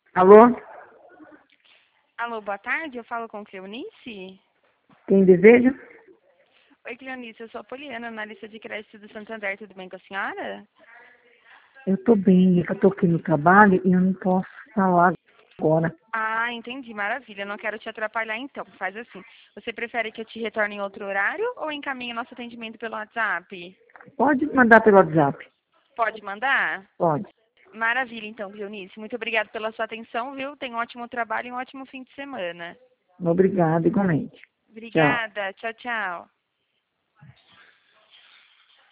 Alô? Alô, boa tarde, eu falo com Cleonice? Quem deseja? Oi, Cleonice, eu sou a Poliana, analista de crédito do Santander, tudo bem com a senhora? Eu tô bem, é que eu tô aqui no trabalho e eu não posso falar agora. Ah, entendi, maravilha, não quero te atrapalhar então, faz assim, você prefere que eu te retorne em outro horário ou encaminhe nosso atendimento pelo WhatsApp? Pode mandar pelo WhatsApp. Pode mandar? Pode. Maravilha então, Cleonice, muito obrigada pela sua atenção, viu? Tenha um ótimo trabalho e um ótimo fim de semana. Obrigada, igualmente. Tchau. Obrigada, tchau, tchau.